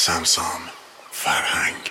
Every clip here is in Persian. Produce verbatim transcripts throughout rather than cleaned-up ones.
سمسام فرهنگ.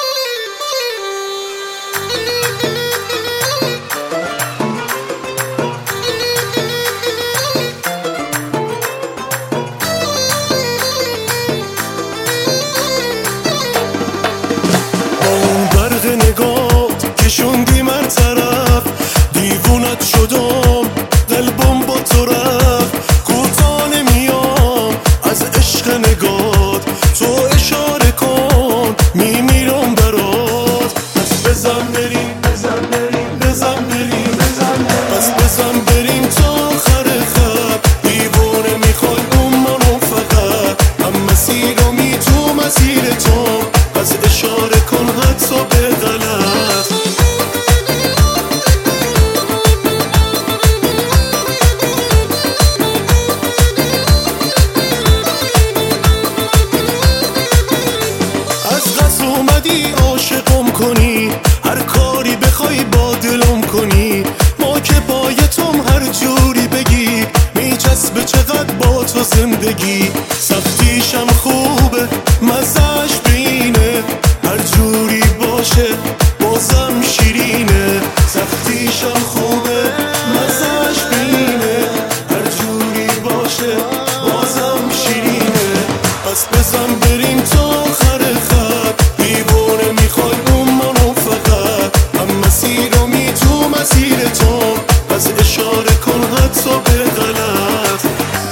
اون برق نگات کشوندی من طرف، دیوونت شدم قلبم با تو رفت. کوتاه نمیام از عشق نگات، تو اشاره کن میمیرم برات. پس بزن بریم بزن بریم بزن بریم بزن پس بزن بریم تا آخر خط. دیوونه میخوای اون منو فقط، هم مسیرمی تو مسیر تو. پس اشاره کن حتی به غلط. از قصد اومدی عاشقم کنی، هر کاری بخوای با دلم کنی. ما که بایتم هر جوری بگی، میچسبه چقدر با تو زندگی. سختیشم خوبه مزهش بینه، هر جوری باشه بازم شیرینه. سختیشم خوبه مزهش بینه، هر جوری باشه بازم شیرینه. پس بزن بریم تا آخر خط. دیوونه میخوای اون منو فقط، هم مسیرمی تو مسیر تو. پس اشاره کن حتی به غلط.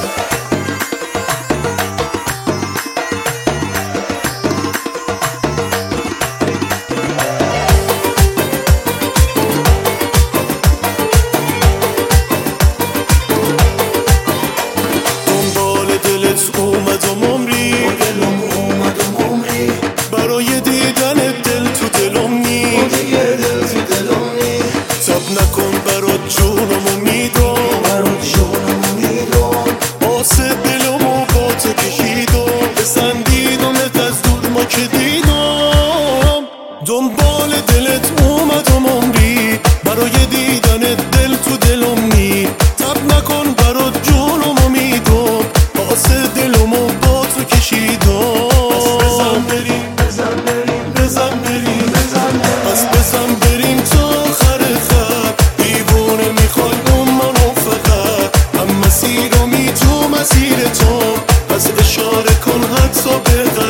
اومدم عمری دلم اومدم عمری، برای دیدن دل تو دلم نی دل تو دلم نی. تب نکن برات جونمو میدم برات جونمو میدم. آسه دلمو با تو کشیدم، بسندیدمت از دور ما که دیدم. دنبال دلت اومدم عمری، برای دیدن دل تو دلم نی. تب نکن برات جونمو میدم، آسه دلمو با تو کشیدم. پس بزن بریم بزن بریم بزن بریم بزن پس بزن بریم تا آخر خط. دیوونه میخوای اون منو فقط، هم مسیرمی تو مسیر تو. پس اشاره کن حتی به